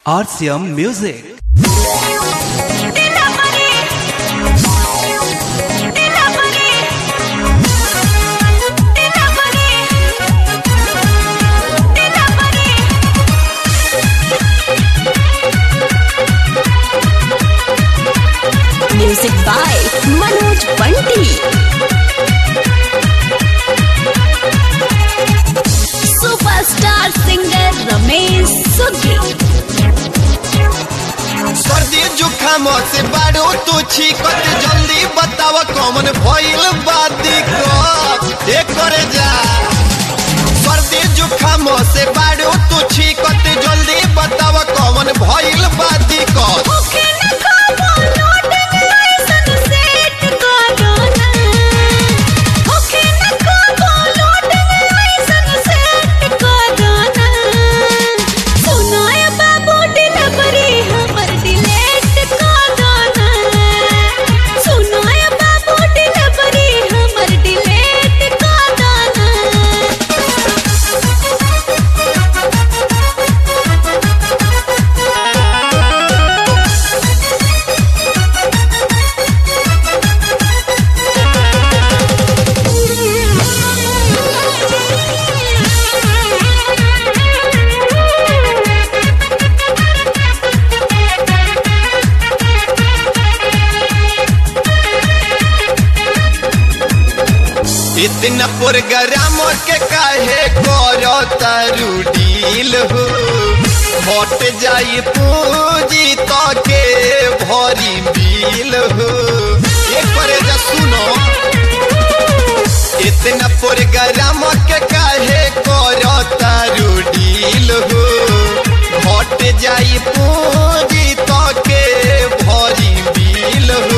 RCM Music. Music by Manoj Bunty. Superstar singer Ramesh Sughi. सर्दी जुखाम से बाड़ो तू छीकत जल्दी बताव कौन भइल बा दिक्कत करे जा। सर्दी जुखाम से बाड़ो तू छीकत जल्दी बताव कौन भइल बा दिक्कत। इतना प्रोग्राम के काहे करो तारू डील हो हट जाई पूंजी तो के भरी बिल हो। एक करे जा सुनो इतना प्रोग्राम के काहे करो तारू डील हो हट जाई पूंजी तो के भरी बिल हो।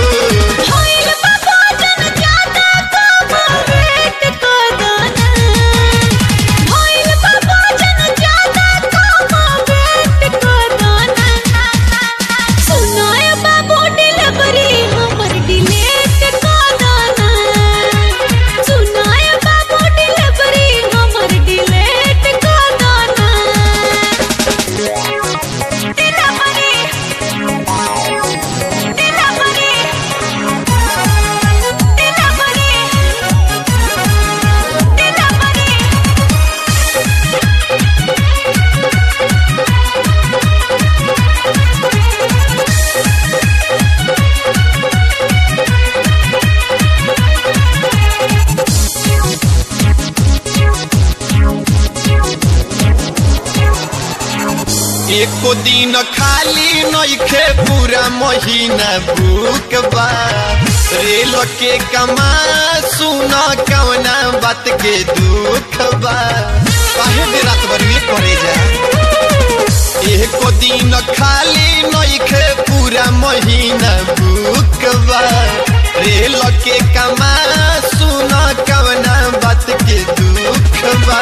एको दिन खाली नइखे पूरा महीना भूख बा रेल के कमा सुना कवना बात के दुख बा काहे दे रात भर में करे जा। एको दिन खाली नइखे पूरा महीना भूख बा रेल के कमा सुना कवना बात के दुख बा।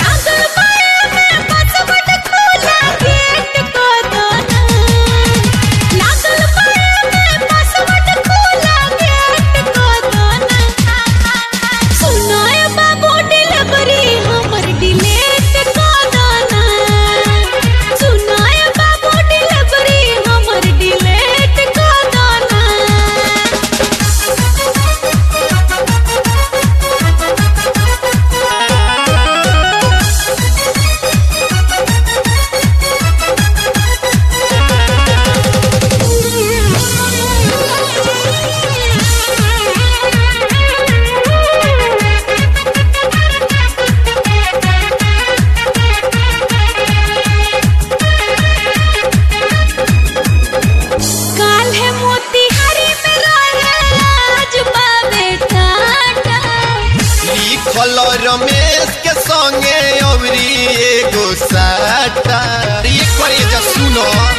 रमेश के संगे अवरी एगो साटा ये करे जा सुनो।